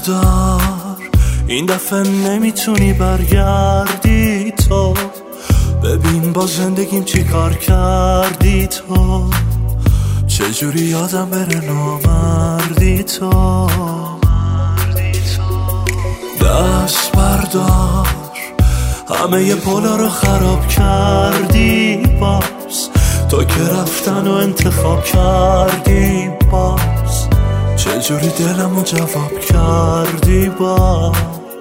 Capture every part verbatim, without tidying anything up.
بردار، این دفعه نمیتونی برگردی تو. ببین با زندگیم چی کار کردی تو، چجوری یادم بره نامردی تو. دست بردار، همه ی پولا رو خراب کردی باز، تو که رفتن و انتخاب کردی باز، چجوری دلمو جواب کردی باز.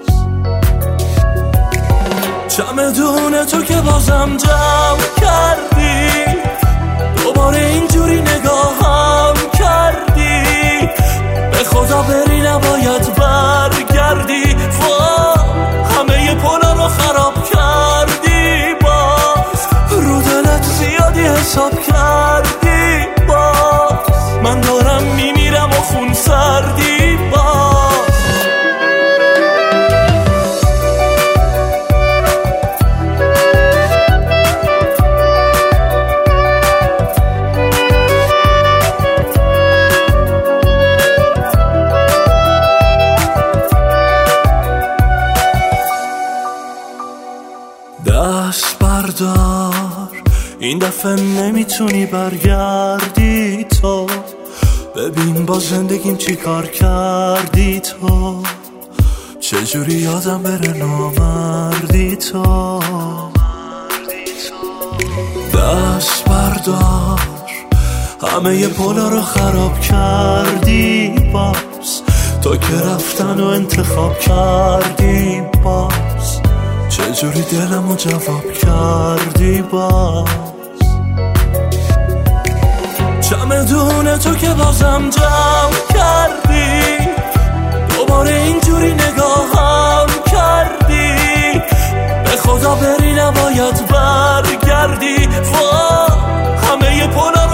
چمدون تو که بازم جمع کردی، دوباره اینجوری نگاهم کردی، به خدا بری نباید برگردی. وا همه ی پولا رو خراب کردی باز، رو دلت زیادی حساب کردی باز، من دارم میمیرم و خون سردی باز. دست بردار، این دفعه نمیتونی برگردی تو. ببین با زندگیم چی کار کردی تو، چجوری یادم بره نامردی تو. دست بردار، همه ی پولا رو خراب کردی باز، تو که رفتن و انتخاب کردی باز، چجوری دلمو جواب کردی باز. چمدون تو که بازم جمع کردی، دوباره اینجوری نگاهم کردی، به خدا بری نباید برگردی. وا همه ی پولا رو